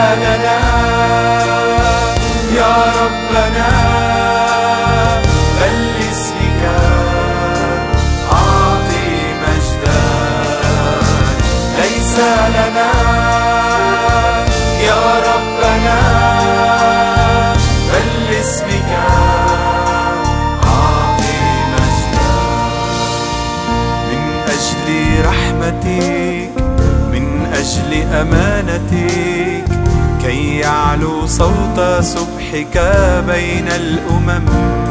لنا يا ربنا، بل لاسمك أعطي مجدا. ليس لنا يا ربنا، بل لاسمك أعطي مجدا. من أجل رحمتك، من أجل أمانتك، كي يعلو صوت سبحك بين الأمم.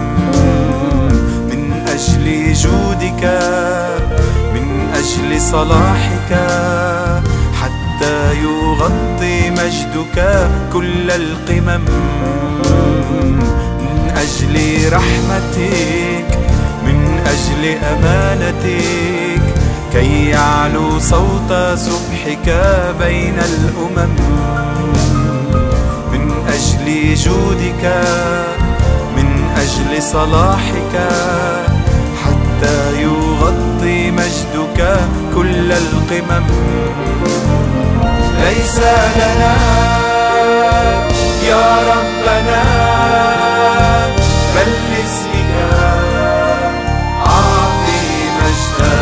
من أجل جودك، من أجل صلاحك، حتى يغطي مجدك كل القمم. من أجل رحمتك، من أجل أمانتك، كي يعلو صوت سبحك بين الأمم. من أجل جودك، من أجل صلاحك، حتى يغطي مجدك كل القمم. ليس لنا يا ربنا، بل لاسمك أعطي مجدا.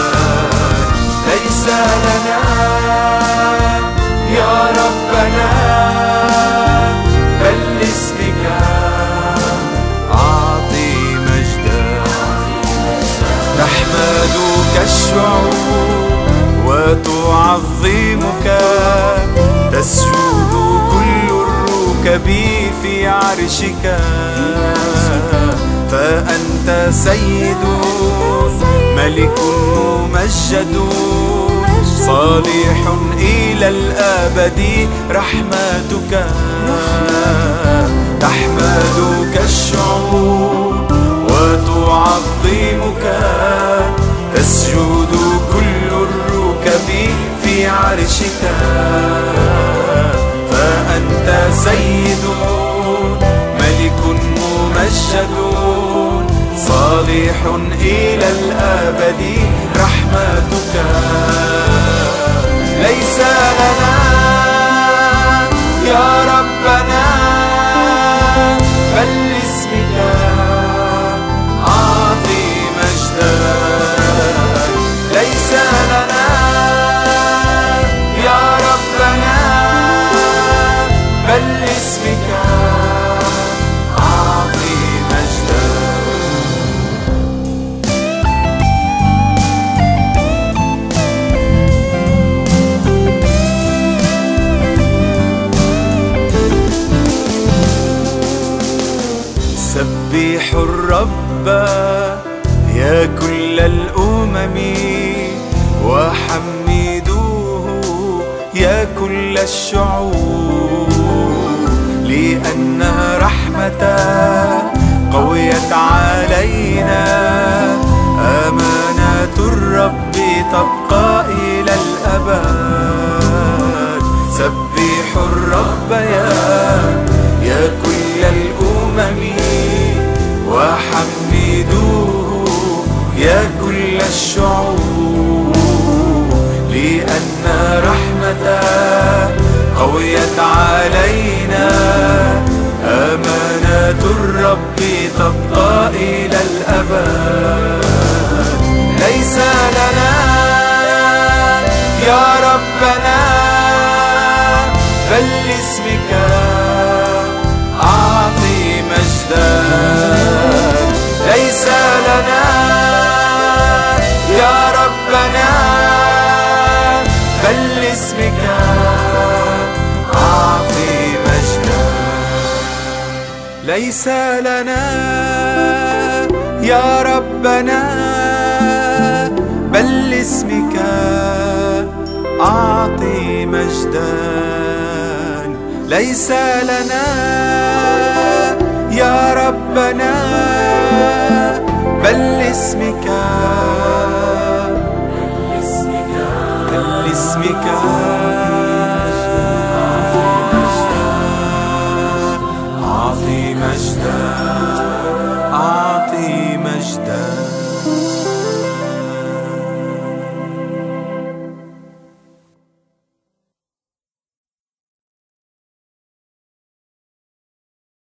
ليس لنا يا ربنا، بل لاسمك أعطي مجدا. تحمدك الشعوب وتعظمك، تسجد كل الركب في عرشك. فأنت سيد ملك ممجد، صالح إلى الأبد رحمتك. تحمدك الشعوب وتعظمك، تسجد كل الركب في عرشك. فأنت سيد ملك ممجد، صالح إلى الأبد رحمتك. ليس لنا يا ربنا، بل لاسمك أعطي مجدا. ليس لنا يا ربنا، بل لاسمك أعطي مجدا. سبحوا الرب يا كل الأمم، وحمدوه يا كل الشعوب. لأن رحمته قويت علينا، أمانة الرب تبقى إلى الأبد. سبحوا الرب يا كل الأمم، وحمدوه يا كل الشعوب. لأن رحمته قويت علينا، أمانة الرب تبقى إلى الأبد. ليس لنا يا ربنا، بل لاسمك أعطي مجدا. ليس لنا يا ربنا، بل لاسمك أعطي مجدا. ليس لنا يا ربنا، بل لاسمك أعطي مجدا. ليس لنا يا ربنا، بل لاسمك بل لاسمك